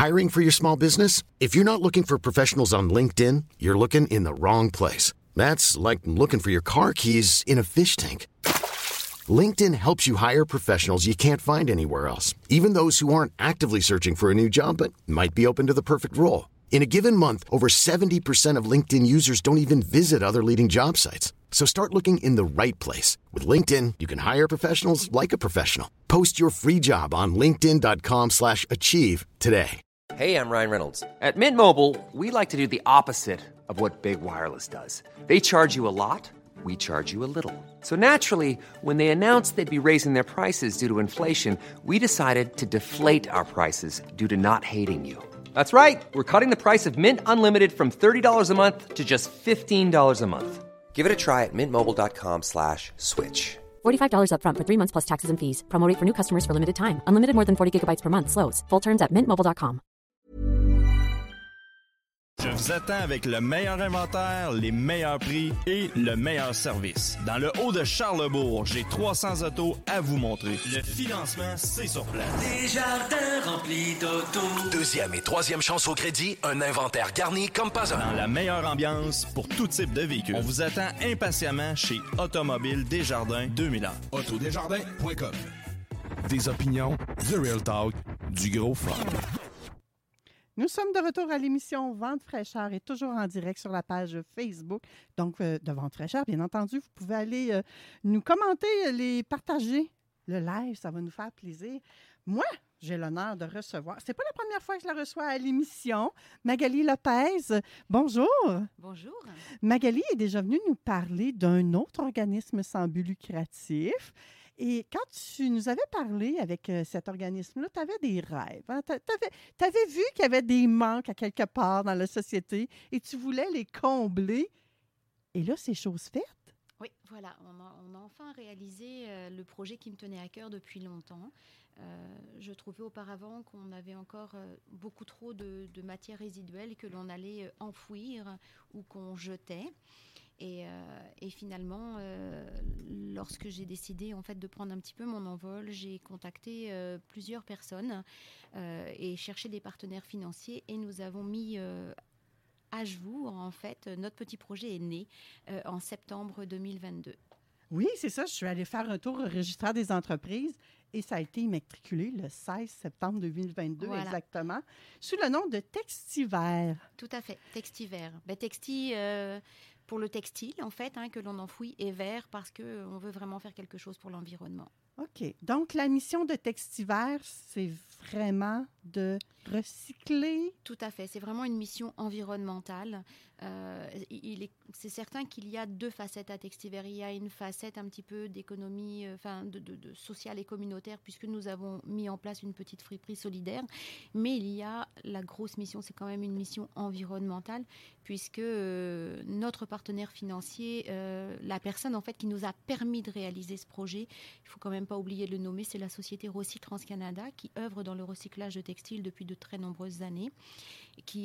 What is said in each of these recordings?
Hiring for your small business? If you're not looking for professionals on LinkedIn, you're looking in the wrong place. That's like looking for your car keys in a fish tank. LinkedIn helps you hire professionals you can't find anywhere else, even those who aren't actively searching for a new job but might be open to the perfect role. In a given month, over 70% of LinkedIn users don't even visit other leading job sites. So start looking in the right place. With LinkedIn, you can hire professionals like a professional. Post your free job on linkedin.com/achieve today. Hey, I'm Ryan Reynolds. At Mint Mobile, we like to do the opposite of what Big Wireless does. They charge you a lot, we charge you a little. So naturally, when they announced they'd be raising their prices due to inflation, we decided to deflate our prices due to not hating you. That's right. We're cutting the price of Mint Unlimited from $30 a month to just $15 a month. Give it a try at mintmobile.com/switch. $45 up front for 3 months plus taxes and fees. Promo rate for new customers for limited time. Unlimited more than 40 gigabytes per month. Slows full terms at mintmobile.com. Je vous attends avec le meilleur inventaire, les meilleurs prix et le meilleur service. Dans le haut de Charlesbourg, j'ai 300 autos à vous montrer. Le financement, c'est sur place. Desjardins remplis d'autos. Deuxième et troisième chance au crédit, un inventaire garni comme pas un. Dans la meilleure ambiance pour tout type de véhicule. On vous attend impatiemment chez Automobile Desjardins 2000 ans. Autodesjardins.com. Des opinions, The Real Talk, du gros fun. Nous sommes de retour à l'émission Vente fraîcheur et toujours en direct sur la page Facebook. Donc, de Vente fraîcheur, bien entendu, vous pouvez aller nous commenter, les partager. Le live, ça va nous faire plaisir. Moi, j'ai l'honneur de recevoir, c'est pas la première fois que je la reçois à l'émission, Magali Lopez. Bonjour. Bonjour. Magali est déjà venue nous parler d'un autre organisme sans but lucratif. Et quand tu nous avais parlé avec cet organisme-là, tu avais des rêves. Hein? Tu avais vu qu'il y avait des manques à quelque part dans la société et tu voulais les combler. Et là, c'est chose faite. Oui, voilà. On a enfin réalisé le projet qui me tenait à cœur depuis longtemps. Je trouvais auparavant qu'on avait encore beaucoup trop de matières résiduelles que l'on allait enfouir ou qu'on jetait. Et finalement, lorsque j'ai décidé en fait de prendre un petit peu mon envol, j'ai contacté plusieurs personnes et cherché des partenaires financiers et nous avons mis à jour en fait notre petit projet est né en septembre 2022. Oui, c'est ça. Je suis allée faire un tour au registraire des entreprises et ça a été immatriculé le 16 septembre 2022 voilà. Exactement, sous le nom de Textiver. Tout à fait, Textiver. Pour le textile, en fait, que l'on enfouit, et vert parce qu'on veut vraiment faire quelque chose pour l'environnement. OK. Donc, la mission de Textiver, c'est vraiment de recycler? Tout à fait. C'est vraiment une mission environnementale. C'est certain qu'il y a deux facettes à Textiver. Il y a une facette un petit peu d'économie, de sociale et communautaire, puisque nous avons mis en place une petite friperie solidaire. Mais il y a la grosse mission, c'est quand même une mission environnementale, puisque notre partenaire financier, la personne en fait qui nous a permis de réaliser ce projet, il faut quand même pas oublier de le nommer, c'est la société Rossi Trans-Canada qui œuvre dans le recyclage de textiles depuis de très nombreuses années, qui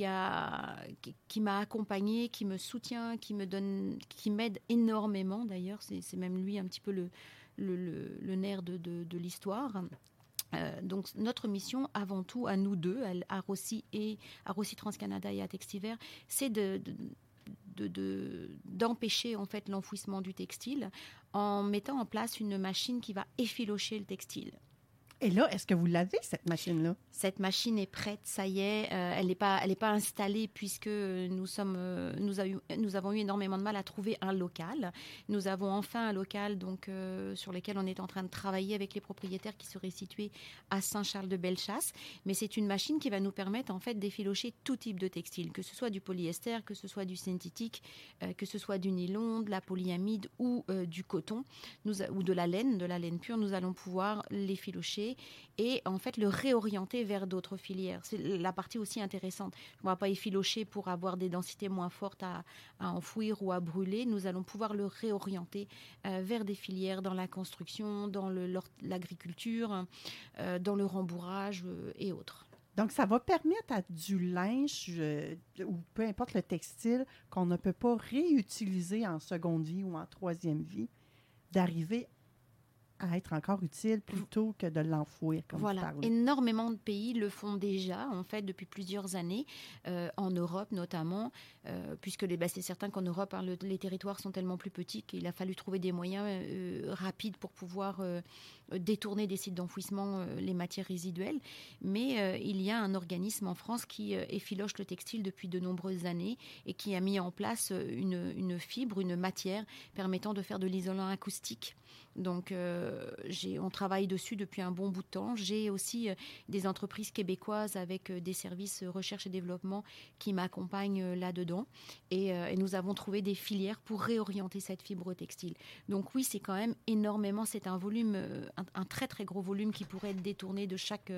m'a accompagnée, qui me soutient, qui m'aide énormément d'ailleurs, c'est même lui un petit peu le nerf de l'histoire. Donc notre mission avant tout à nous deux, à Rossi Trans-Canada et à Textiver, c'est d'empêcher en fait l'enfouissement du textile en mettant en place une machine qui va effilocher le textile. Et là, est-ce que vous l'avez, cette machine-là? Cette machine est prête, ça y est. Elle n'est pas installée puisque nous avons eu énormément de mal à trouver un local. Nous avons enfin un local sur lequel on est en train de travailler avec les propriétaires qui seraient situés à Saint-Charles-de-Bellechasse. Mais c'est une machine qui va nous permettre en fait d'effilocher tout type de textile, que ce soit du polyester, que ce soit du synthétique, que ce soit du nylon, de la polyamide ou du coton, ou de la laine pure. Nous allons pouvoir l'effilocher et en fait le réorienter vers d'autres filières. C'est la partie aussi intéressante. On ne va pas effilocher pour avoir des densités moins fortes à enfouir ou à brûler. Nous allons pouvoir le réorienter vers des filières dans la construction, dans l'agriculture, dans le rembourrage et autres. Donc, ça va permettre à du linge ou peu importe le textile qu'on ne peut pas réutiliser en seconde vie ou en troisième vie, d'arriver à recycler, d'arriver à utiliser. C'est ça? Tout à fait. C'est vraiment une mission environnementale. C'est de réutiliser, en fait, tout ce qui est à être encore utile plutôt que de l'enfouir, comme vous parlez. Énormément de pays le font déjà, en fait, depuis plusieurs années, en Europe notamment, puisque c'est certain qu'en Europe, les territoires sont tellement plus petits qu'il a fallu trouver des moyens rapides pour pouvoir détourner des sites d'enfouissement les matières résiduelles. Mais il y a un organisme en France qui effiloche le textile depuis de nombreuses années et qui a mis en place une fibre, une matière permettant de faire de l'isolant acoustique. Donc, on travaille dessus depuis un bon bout de temps. J'ai aussi des entreprises québécoises avec des services recherche et développement qui m'accompagnent là-dedans. Et nous avons trouvé des filières pour réorienter cette fibre textile. Donc oui, c'est quand même énormément. C'est un volume, un très très gros volume qui pourrait être détourné de chaque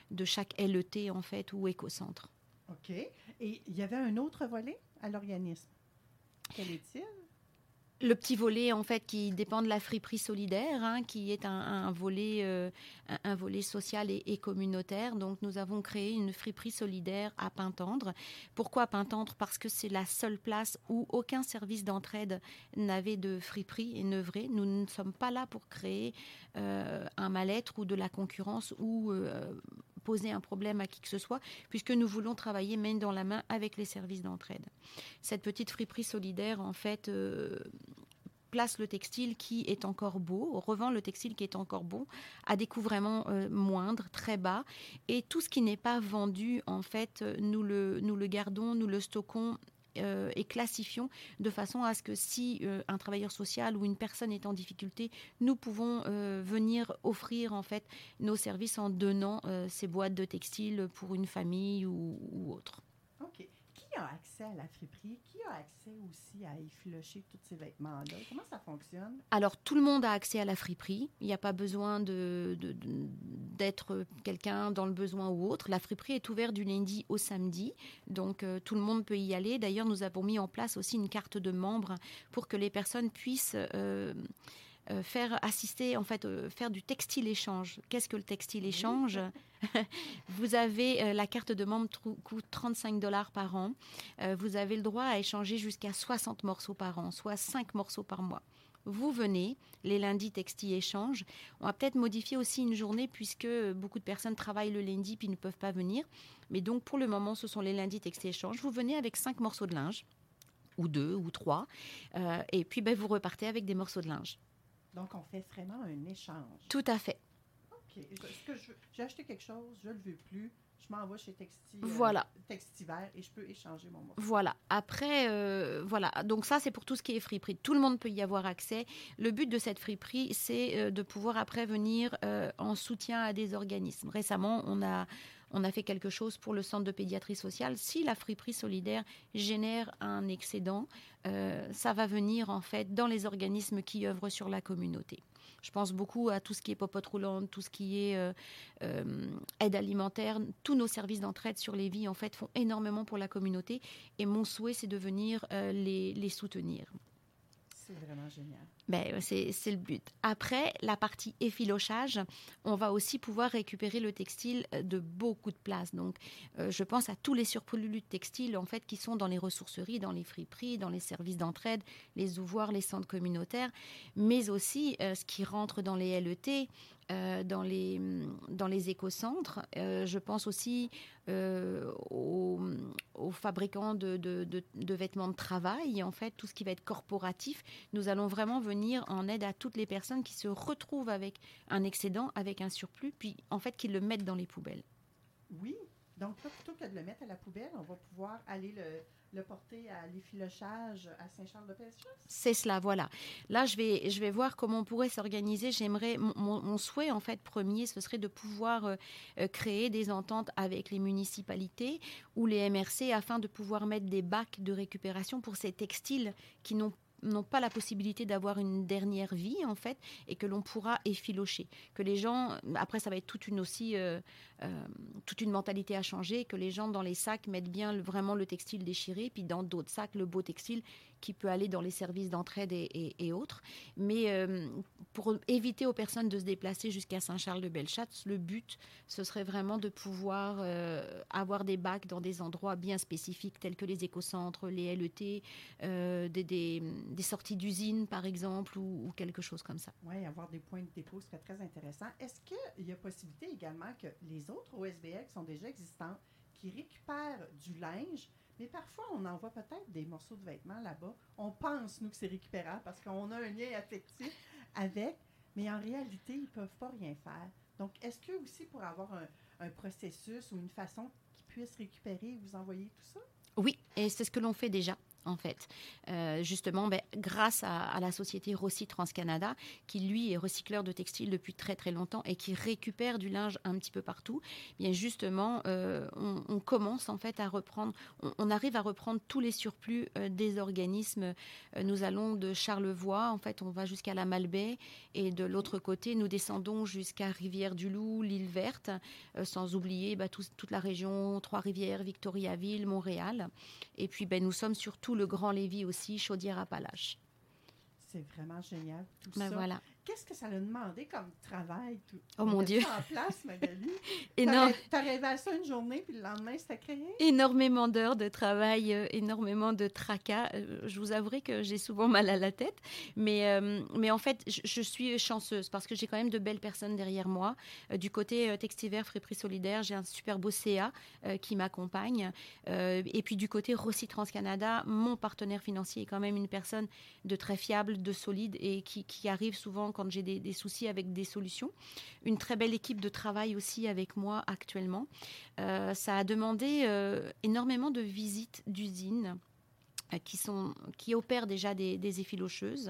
LET en fait ou écocentre. OK. Et il y avait un autre volet à l'organisme. Quel est-il? Le petit volet, en fait, qui dépend de la friperie solidaire, qui est un volet social et communautaire. Donc, nous avons créé une friperie solidaire à Pintendre. Pourquoi Pintendre? Parce que c'est la seule place où aucun service d'entraide n'avait de friperie et n'œuvrait. Nous ne sommes pas là pour créer un mal-être ou de la concurrence ou poser un problème à qui que ce soit, puisque nous voulons travailler main dans la main avec les services d'entraide. Cette petite friperie solidaire, en fait, place le textile qui est encore beau, revend le textile qui est encore beau, à des coûts vraiment moindres, très bas. Et tout ce qui n'est pas vendu, en fait, nous le gardons, nous le stockons et classifions de façon à ce que si un travailleur social ou une personne est en difficulté, nous pouvons venir offrir en fait nos services en donnant ces boîtes de textile pour une famille ou autre. OK. Qui a accès à la friperie? Qui a accès aussi à effilocher tous ces vêtements-là? Comment ça fonctionne? Alors, tout le monde a accès à la friperie. Il n'y a pas besoin d'être quelqu'un dans le besoin ou autre. La friperie est ouverte du lundi au samedi, donc tout le monde peut y aller. D'ailleurs, nous avons mis en place aussi une carte de membre pour que les personnes puissent faire du textile échange. Qu'est-ce que le textile échange? Vous avez la carte de membre coûte $35 par an. Vous avez le droit à échanger jusqu'à 60 morceaux par an, soit 5 morceaux par mois. Vous venez, les lundis textile échange. On va peut-être modifier aussi une journée puisque beaucoup de personnes travaillent le lundi puis ne peuvent pas venir. Mais donc pour le moment, ce sont les lundis textile échange. Vous venez avec 5 morceaux de linge, ou 2 ou 3, et puis vous repartez avec des morceaux de linge. Donc, on fait vraiment un échange. Tout à fait. OK. Est-ce que j'ai acheté quelque chose, je ne le veux plus, je m'en vais chez Textiver et je peux échanger mon morceau. Voilà. Après, donc ça, c'est pour tout ce qui est friperie. Tout le monde peut y avoir accès. Le but de cette friperie, c'est de pouvoir après venir en soutien à des organismes. Récemment, on a fait quelque chose pour le centre de pédiatrie sociale. Si la friperie solidaire génère un excédent, ça va venir en fait dans les organismes qui œuvrent sur la communauté. Je pense beaucoup à tout ce qui est popote roulante, tout ce qui est aide alimentaire. Tous nos services d'entraide sur Lévis, en fait, font énormément pour la communauté. Et mon souhait, c'est de venir les soutenir. C'est vraiment génial. C'est le but. Après, la partie effilochage, on va aussi pouvoir récupérer le textile de beaucoup de places. Donc, je pense à tous les surplus de textile en fait, qui sont dans les ressourceries, dans les friperies, dans les services d'entraide, les ouvroirs, les centres communautaires, mais aussi ce qui rentre dans les LET, dans les écocentres. Je pense aussi aux fabricants de vêtements de travail, en fait, tout ce qui va être corporatif. Nous allons vraiment venir en aide à toutes les personnes qui se retrouvent avec un excédent, avec un surplus, puis en fait qu'ils le mettent dans les poubelles. Oui, donc là, plutôt que de le mettre à la poubelle, on va pouvoir aller le porter à l'effilochage à Saint-Charles-de-Bellechasse? C'est cela, voilà. Là, je vais voir comment on pourrait s'organiser. J'aimerais, mon souhait, en fait, premier, ce serait de pouvoir créer des ententes avec les municipalités ou les MRC afin de pouvoir mettre des bacs de récupération pour ces textiles qui n'ont pas la possibilité d'avoir une dernière vie, en fait, et que l'on pourra effilocher. Que les gens, après, ça va être toute une aussi toute une mentalité a changé, que les gens dans les sacs mettent bien vraiment le textile déchiré, puis dans d'autres sacs, le beau textile qui peut aller dans les services d'entraide et autres. Mais pour éviter aux personnes de se déplacer jusqu'à Saint-Charles-de-Bellechasse, le but, ce serait vraiment de pouvoir avoir des bacs dans des endroits bien spécifiques, tels que les écocentres, les LET, des sorties d'usines, par exemple, ou quelque chose comme ça. Oui, avoir des points de dépôt serait très intéressant. Est-ce qu'il y a possibilité également que les autres OSBL qui sont déjà existantes, qui récupèrent du linge, mais parfois, on envoie peut-être des morceaux de vêtements là-bas. On pense, nous, que c'est récupérable parce qu'on a un lien affectif avec, mais en réalité, ils ne peuvent pas rien faire. Donc, est-ce que aussi, pour avoir un processus ou une façon qu'ils puissent récupérer, vous envoyer tout ça? Oui, et c'est ce que l'on fait déjà. En fait, justement, grâce à la société Rossi TransCanada, qui lui est recycleur de textiles depuis très très longtemps et qui récupère du linge un petit peu partout, bien justement, on commence en fait à reprendre, on arrive à reprendre tous les surplus des organismes. Nous allons de Charlevoix, en fait, on va jusqu'à la Malbaie, et de l'autre côté, nous descendons jusqu'à Rivière-du-Loup, l'île Verte, sans oublier toute la région Trois-Rivières, Victoriaville, Montréal, et puis nous sommes surtout le Grand Lévis aussi, Chaudière-Appalaches. C'est vraiment génial, tout ça. Voilà. Qu'est-ce que ça a demandé comme travail? Oh mon Dieu! En place, Magali. T'as rêvé à ça une journée, puis le lendemain, c'était créé? Énormément d'heures de travail, énormément de tracas. Je vous avouerai que j'ai souvent mal à la tête, mais en fait, je suis chanceuse parce que j'ai quand même de belles personnes derrière moi. Du côté Textiver, Friperie Solidaire, j'ai un super beau CA qui m'accompagne. Et puis du côté Rossi TransCanada, mon partenaire financier est quand même une personne de très fiable, de solide et qui arrive souvent quand j'ai des soucis avec des solutions. Une très belle équipe de travail aussi avec moi actuellement. Ça a demandé énormément de visites d'usines qui opèrent déjà des effilocheuses,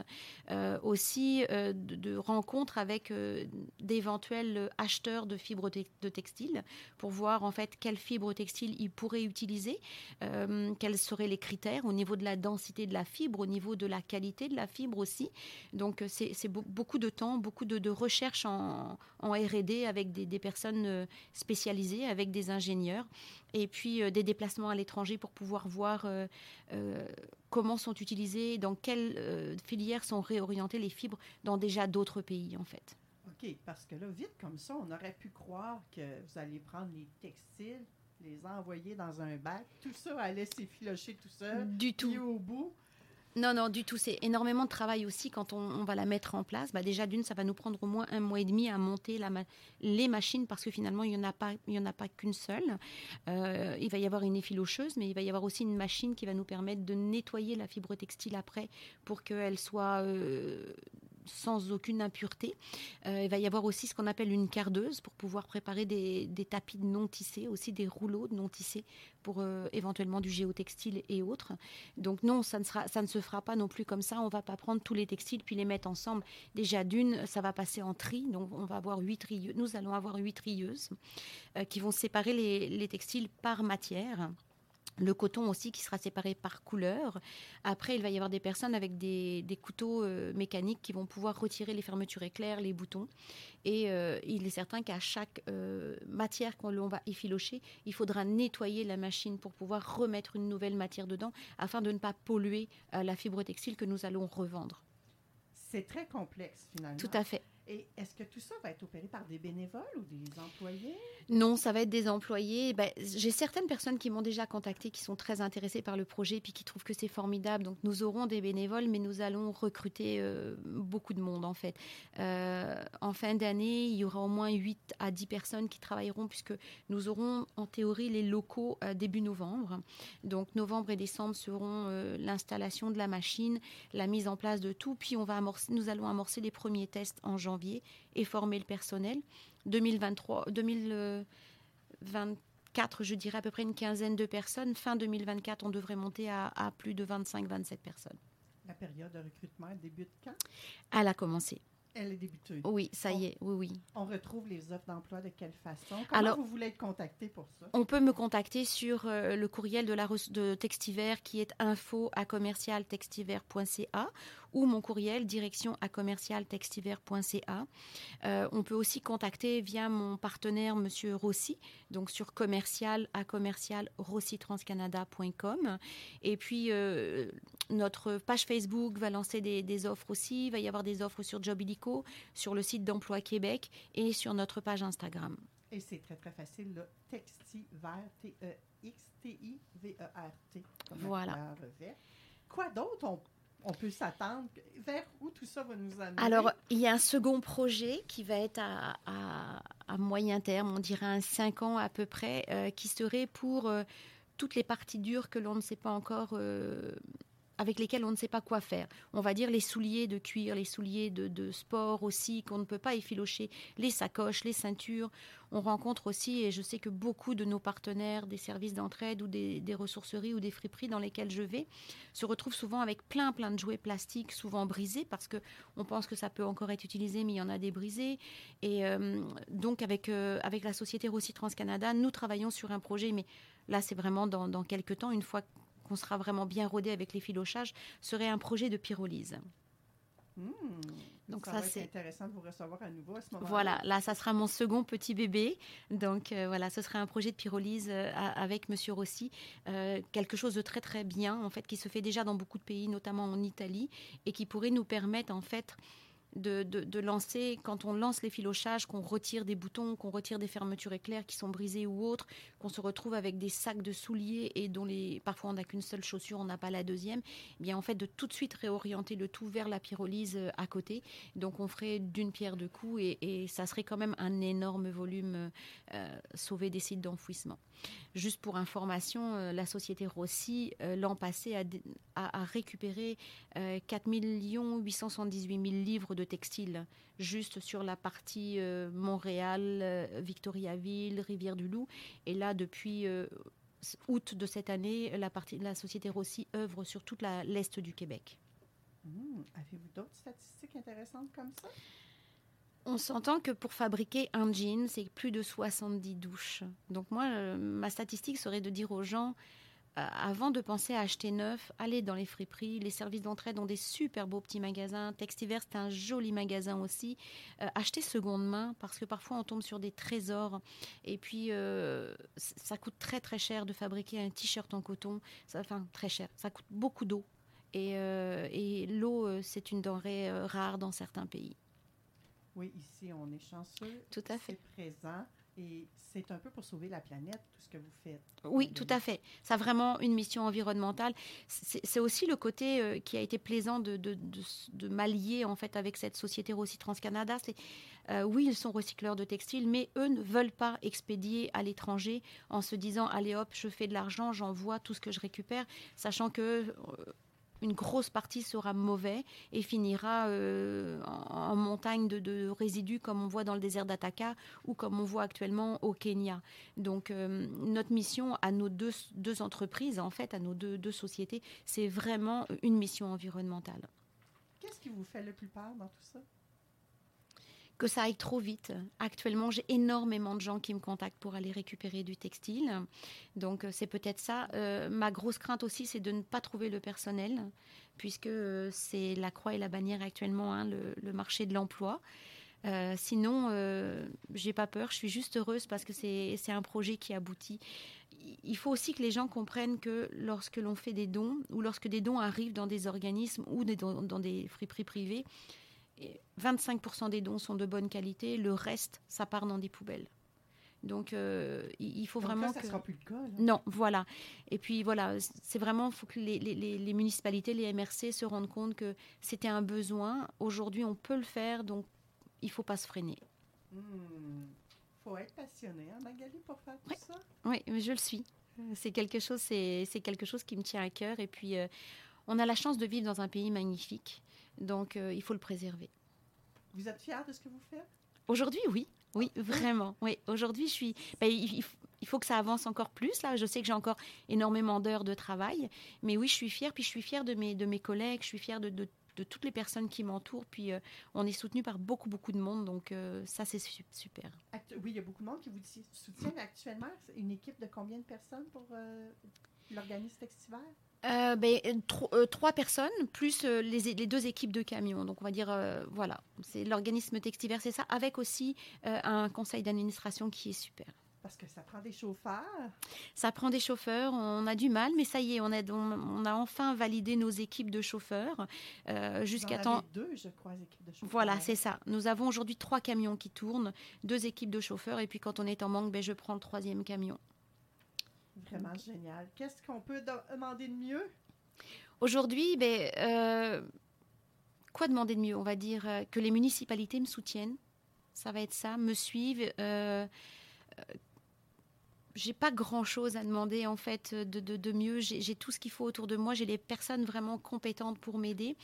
aussi de rencontres avec d'éventuels acheteurs de fibres de textile pour voir en fait quelles fibres textiles ils pourraient utiliser, quels seraient les critères au niveau de la densité de la fibre, au niveau de la qualité de la fibre aussi. Donc c'est beaucoup de temps, beaucoup de recherche en R&D avec des personnes spécialisées, avec des ingénieurs, et puis des déplacements à l'étranger pour pouvoir voir comment sont utilisées, dans quelles filières sont réorientées les fibres dans déjà d'autres pays, en fait. OK, parce que là, vite comme ça, on aurait pu croire que vous allez prendre les textiles, les envoyer dans un bac, tout ça allait s'effilocher tout seul. Du tout. Puis au bout... Non, du tout. C'est énormément de travail aussi quand on va la mettre en place. Déjà, d'une, ça va nous prendre au moins 1 mois et demi à monter les machines parce que finalement, il n'y en a pas qu'une seule. Il va y avoir une effilocheuse, mais il va y avoir aussi une machine qui va nous permettre de nettoyer la fibre textile après pour qu'elle soit... sans aucune impureté. Il va y avoir aussi ce qu'on appelle une cardeuse pour pouvoir préparer des tapis de non tissés, aussi des rouleaux de non tissés pour éventuellement du géotextile et autres. Donc non, ça ne se fera pas non plus comme ça. On ne va pas prendre tous les textiles puis les mettre ensemble. Déjà d'une, ça va passer en tri. Donc on va avoir 8 trieuses. Nous allons avoir 8 trieuses qui vont séparer les textiles par matière. Le coton aussi qui sera séparé par couleur. Après, il va y avoir des personnes avec des couteaux mécaniques qui vont pouvoir retirer les fermetures éclairs, les boutons. Et il est certain qu'à chaque matière qu'on va effilocher, il faudra nettoyer la machine pour pouvoir remettre une nouvelle matière dedans afin de ne pas polluer la fibre textile que nous allons revendre. C'est très complexe, finalement. Tout à fait. Et est-ce que tout ça va être opéré par des bénévoles ou des employés? Non, ça va être des employés. J'ai certaines personnes qui m'ont déjà contacté, qui sont très intéressées par le projet, puis qui trouvent que c'est formidable. Donc, nous aurons des bénévoles, mais nous allons recruter beaucoup de monde, en fait. En fin d'année, il y aura au moins 8 à 10 personnes qui travailleront, puisque nous aurons, en théorie, les locaux début novembre. Donc, novembre et décembre seront l'installation de la machine, la mise en place de tout, puis nous allons amorcer les premiers tests en janvier et former le personnel. 2024, je dirais à peu près une quinzaine de personnes. Fin 2024, on devrait monter à plus de 25-27 personnes. La période de recrutement débute quand? Elle a commencé. Elle est débutée. Oui, ça y est, oui. On retrouve les offres d'emploi de quelle façon? Comment vous voulez être contacté pour ça? On peut me contacter sur le courriel de Textiver qui est info@commercialtextiver.ca ou mon courriel direction@commercialtextiver.ca. On peut aussi contacter via mon partenaire Monsieur Rossi, donc sur commercial@rossitranscanada.com. Et puis notre page Facebook va lancer des offres aussi. Il va y avoir des offres sur Job Illico, sur le site d'Emploi Québec et sur notre page Instagram. Et c'est très, très facile, là. Textivert, Textivert. Voilà. Quoi d'autre on peut s'attendre? Vers où tout ça va nous amener? Alors, il y a un second projet qui va être à moyen terme, on dirait un 5 ans à peu près, qui serait pour toutes les parties dures que l'on ne sait pas encore... avec lesquels on ne sait pas quoi faire. On va dire les souliers de cuir, les souliers de sport aussi, qu'on ne peut pas effilocher, les sacoches, les ceintures. On rencontre aussi, et je sais que beaucoup de nos partenaires des services d'entraide ou des ressourceries ou des friperies dans lesquelles je vais se retrouvent souvent avec plein de jouets plastiques, souvent brisés, parce qu'on pense que ça peut encore être utilisé, mais il y en a des brisés. Et donc, avec la société Rossi Transcanada, nous travaillons sur un projet, mais là, c'est vraiment dans quelques temps, une fois qu'on sera vraiment bien rodé avec les filochages, serait un projet de pyrolyse. Donc ça va être intéressant de vous recevoir à nouveau à ce moment-là. Voilà, là, ça sera mon second petit bébé. Donc voilà, ce sera un projet de pyrolyse avec Monsieur Rossi. Quelque chose de très, très bien, en fait, qui se fait déjà dans beaucoup de pays, notamment en Italie, et qui pourrait nous permettre, en fait, de lancer, quand on lance les filochages, qu'on retire des boutons, qu'on retire des fermetures éclairs qui sont brisées ou autres, qu'on se retrouve avec des sacs de souliers et dont parfois on n'a qu'une seule chaussure, on n'a pas la deuxième, eh bien en fait de tout de suite réorienter le tout vers la pyrolyse à côté. Donc on ferait d'une pierre deux coups et ça serait quand même un énorme volume sauvé des sites d'enfouissement. Juste pour information, la société Rossi, l'an passé, a récupéré 4 878 000 livres de textiles, juste sur la partie Montréal, Victoriaville, Rivière-du-Loup. Et là, depuis août de cette année, la société Rossi œuvre sur toute l'est du Québec. Avez-vous d'autres statistiques intéressantes comme ça? On s'entend que pour fabriquer un jean, c'est plus de 70 douches. Donc moi, ma statistique serait de dire aux gens, avant de penser à acheter neuf, allez dans les friperies. Les services d'entraide ont des super beaux petits magasins. Textiver, c'est un joli magasin aussi. Achetez seconde main, parce que parfois on tombe sur des trésors. Et puis, ça coûte très très cher de fabriquer un t-shirt en coton. Enfin, très cher. Ça coûte beaucoup d'eau. Et l'eau, c'est une denrée rare dans certains pays. Oui, ici, on est chanceux. Tout à fait. C'est présent et c'est un peu pour sauver la planète, tout ce que vous faites. Oui, tout à fait. Ça a vraiment une mission environnementale. C'est aussi le côté qui a été plaisant de m'allier en fait avec cette société Rossi Transcanada. Oui, ils sont recycleurs de textiles, mais eux ne veulent pas expédier à l'étranger en se disant « Allez hop, je fais de l'argent, j'envoie tout ce que je récupère », sachant que... une grosse partie sera mauvais et finira en montagne de résidus comme on voit dans le désert d'Atacama ou comme on voit actuellement au Kenya. Donc notre mission à nos deux entreprises, en fait, à nos deux sociétés, c'est vraiment une mission environnementale. Qu'est-ce qui vous fait le plus peur dans tout ça? Que ça aille trop vite. Actuellement, j'ai énormément de gens qui me contactent pour aller récupérer du textile. Donc, c'est peut-être ça. Ma grosse crainte aussi, c'est de ne pas trouver le personnel, puisque c'est la croix et la bannière actuellement, hein, le marché de l'emploi. Sinon, j'ai pas peur. Je suis juste heureuse parce que c'est un projet qui aboutit. Il faut aussi que les gens comprennent que lorsque l'on fait des dons, ou lorsque des dons arrivent dans des organismes ou dans des friperies privées, 25% des dons sont de bonne qualité, le reste, ça part dans des poubelles. Donc, il faut vraiment ça ne sera plus le cas. Là. Non, voilà. Et puis, voilà, c'est vraiment, il faut que les municipalités, les MRC se rendent compte que c'était un besoin. Aujourd'hui, on peut le faire, donc il ne faut pas se freiner. Faut être passionné, hein, Magali, pour faire tout ça? Oui, mais je le suis. C'est quelque chose qui me tient à cœur. Et puis, on a la chance de vivre dans un pays magnifique. Donc, il faut le préserver. Vous êtes fière de ce que vous faites? Aujourd'hui, oui. Oui, vraiment. Oui, aujourd'hui, je suis... il faut que ça avance encore plus. Là, je sais que j'ai encore énormément d'heures de travail. Mais oui, je suis fière. Puis, je suis fière de mes collègues. Je suis fière de toutes les personnes qui m'entourent. Puis on est soutenu par beaucoup de monde, donc ça c'est super. Oui, il y a beaucoup de monde qui vous soutiennent actuellement. C'est une équipe de combien de personnes pour l'organisme Textiver? 3 personnes, plus les 2 équipes de camions. Donc, on va dire, voilà, c'est l'organisme Textiver, c'est ça, avec aussi un conseil d'administration qui est super. Parce que ça prend des chauffeurs. Ça prend des chauffeurs, on a du mal, mais ça y est, on a enfin validé nos équipes de chauffeurs. Jusqu'à temps. 2, je crois, équipes de chauffeurs. Voilà, c'est ça. Nous avons aujourd'hui 3 camions qui tournent, 2 équipes de chauffeurs, et puis quand on est en manque, je prends le 3e camion. Vraiment génial. Qu'est-ce qu'on peut demander de mieux? Aujourd'hui, quoi demander de mieux? On va dire que les municipalités me soutiennent. Ça va être ça, me suivent. J'ai pas grand-chose à demander en fait de mieux. J'ai tout ce qu'il faut autour de moi. J'ai des personnes vraiment compétentes pour m'aider.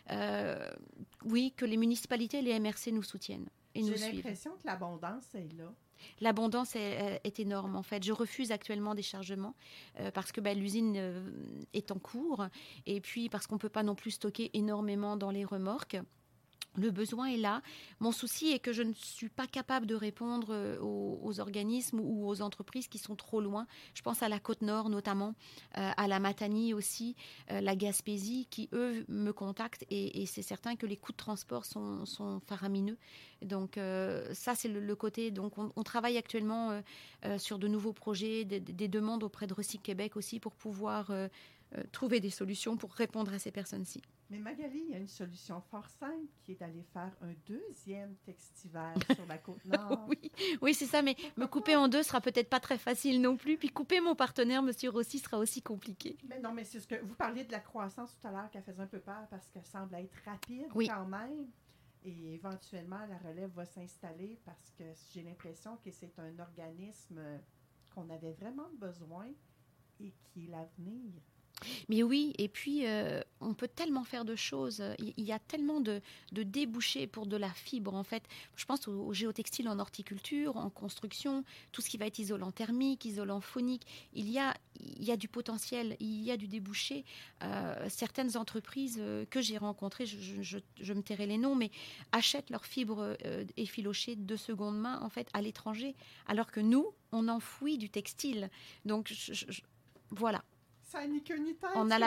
Oui, que les municipalités et les MRC nous soutiennent et nous suivent. J'ai l'impression que l'abondance est là. L'abondance est énorme en fait. Je refuse actuellement des chargements parce que l'usine est en cours et puis parce qu'on ne peut pas non plus stocker énormément dans les remorques. Le besoin est là. Mon souci est que je ne suis pas capable de répondre aux organismes ou aux entreprises qui sont trop loin. Je pense à la Côte-Nord notamment, à la Matanie aussi, la Gaspésie, qui eux me contactent et c'est certain que les coûts de transport sont faramineux. Donc ça c'est le côté. Donc on travaille actuellement sur de nouveaux projets, des demandes auprès de Recycle Québec aussi pour pouvoir trouver des solutions pour répondre à ces personnes-ci. Mais Magali, il y a une solution fort simple qui est d'aller faire un 2e Textiver sur la Côte-Nord. Oui, c'est ça, mais me couper en 2 sera peut-être pas très facile non plus. Puis couper mon partenaire, M. Rossi, sera aussi compliqué. Mais non, mais c'est ce que vous parliez de la croissance tout à l'heure, qu'elle faisait un peu peur parce qu'elle semble être rapide quand même. Et éventuellement, la relève va s'installer parce que j'ai l'impression que c'est un organisme qu'on avait vraiment besoin et qui est l'avenir. Mais oui, et puis on peut tellement faire de choses. Il y a tellement de débouchés pour de la fibre, en fait. Je pense au géotextile en horticulture, en construction, tout ce qui va être isolant thermique, isolant phonique. Il y a du potentiel, il y a du débouché. Certaines entreprises que j'ai rencontrées, je me tairai les noms, mais achètent leurs fibres effilochées de seconde main, en fait, à l'étranger, alors que nous, on enfouit du textile. Donc, voilà. Ça ni queue ni tête. On a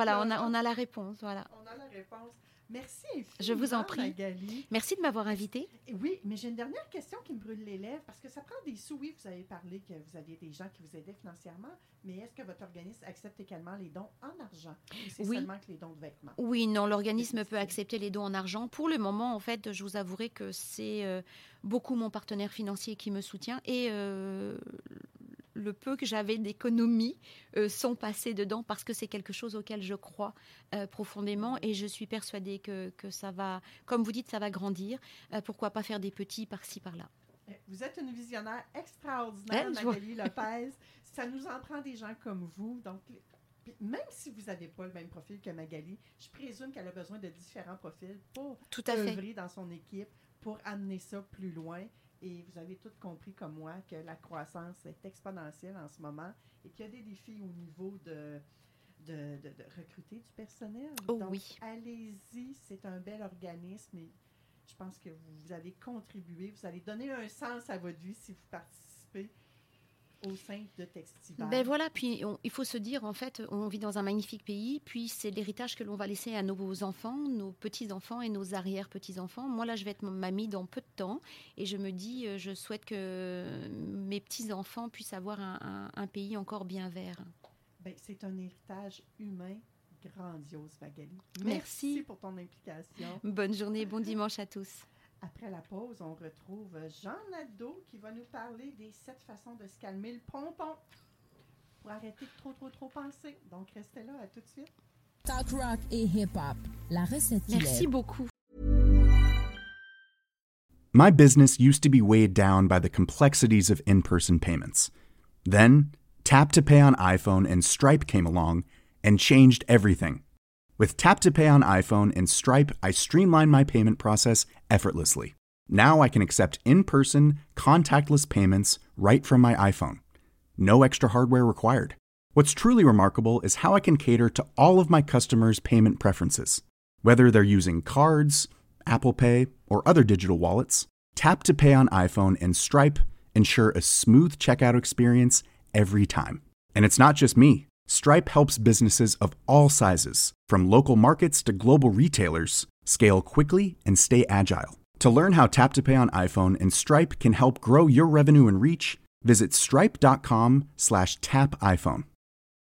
la réponse. Voilà. On a la réponse. Merci infiniment, je vous en prie. Magali. Merci de m'avoir invitée. Oui, mais j'ai une dernière question qui me brûle les lèvres parce que ça prend des sous. Oui, vous avez parlé que vous aviez des gens qui vous aidaient financièrement, mais est-ce que votre organisme accepte également les dons en argent ou c'est seulement que les dons de vêtements? Oui, non, l'organisme peut accepter les dons en argent. Pour le moment, en fait, je vous avouerai que c'est beaucoup mon partenaire financier qui me soutient et le peu que j'avais d'économies sont passés dedans parce que c'est quelque chose auquel je crois profondément et je suis persuadée que ça va, comme vous dites, ça va grandir. Pourquoi pas faire des petits par-ci, par-là. Vous êtes une visionnaire extraordinaire, Magali Lopez. Ça nous en prend des gens comme vous. Donc, même si vous n'avez pas le même profil que Magali, je présume qu'elle a besoin de différents profils pour œuvrer dans son équipe, pour amener ça plus loin. Et vous avez toutes compris comme moi que la croissance est exponentielle en ce moment et qu'il y a des défis au niveau de recruter du personnel. Oh, donc, oui. Allez-y, c'est un bel organisme et je pense que vous allez contribuer, vous allez donner un sens à votre vie si vous participez au sein de Textiver. Ben voilà, puis il faut se dire, en fait, on vit dans un magnifique pays, puis c'est l'héritage que l'on va laisser à nos enfants, nos petits-enfants et nos arrière-petits-enfants. Moi, là, je vais être mamie dans peu de temps, et je me dis, je souhaite que mes petits-enfants puissent avoir un pays encore bien vert. Ben, c'est un héritage humain grandiose, Magali. Merci pour ton implication. Bonne journée, bon dimanche à tous. Après la pause, on retrouve Jean Nadeau qui va nous parler des 7 façons de se calmer le pompon pour arrêter de trop penser. Donc, restez là, à tout de suite. Talk rock et hip-hop, la recette qui Merci beaucoup. My business used to be weighed down by the complexities of in-person payments. Then, Tap to Pay on iPhone and Stripe came along and changed everything. With Tap to Pay on iPhone and Stripe, I streamlined my payment process effortlessly. Now I can accept in-person, contactless payments right from my iPhone. No extra hardware required. What's truly remarkable is how I can cater to all of my customers' payment preferences. Whether they're using cards, Apple Pay, or other digital wallets, Tap to Pay on iPhone and Stripe ensure a smooth checkout experience every time. And it's not just me. Stripe helps businesses of all sizes, from local markets to global retailers, scale quickly and stay agile. To learn how Tap to Pay on iPhone and Stripe can help grow your revenue and reach, visit stripe.com/tapiphone.